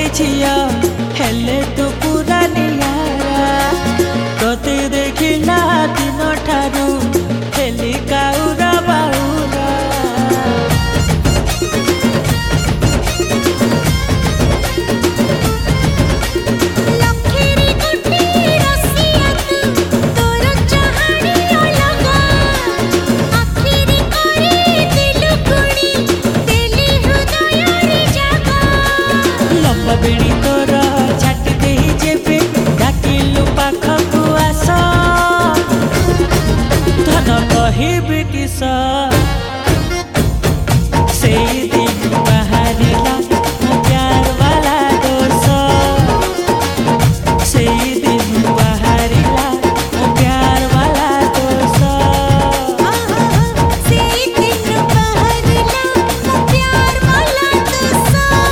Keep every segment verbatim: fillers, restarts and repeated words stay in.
झिया हेले तू पूरा नियारा तोते देखिला दिन ठारू हेली काउरा बाउरा बेणी तोर छाटी दे जेबे डाकिलु पाखकु आस धन कहबी किस से दिन बाहरिला मो प्यार वाला दोष से दिन बाहरिला मो प्यार वाला दोष से दिन बाहरिला मो प्यार वाला दोष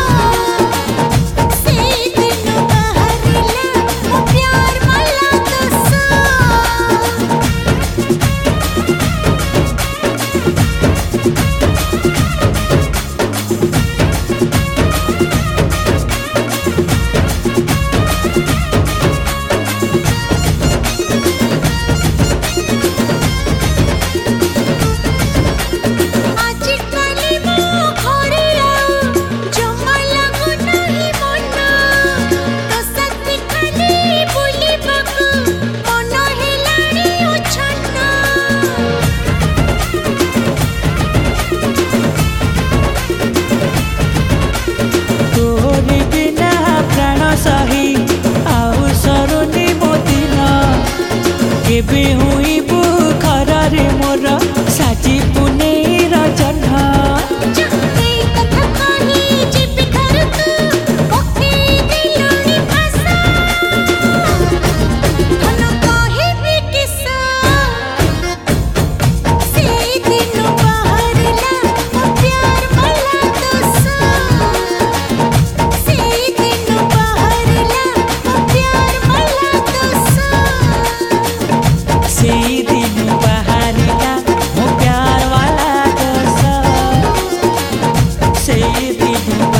सही आउ सरुनी मोदिन केबे हुई बुखर रे मोर साजी पुने रजन से दिन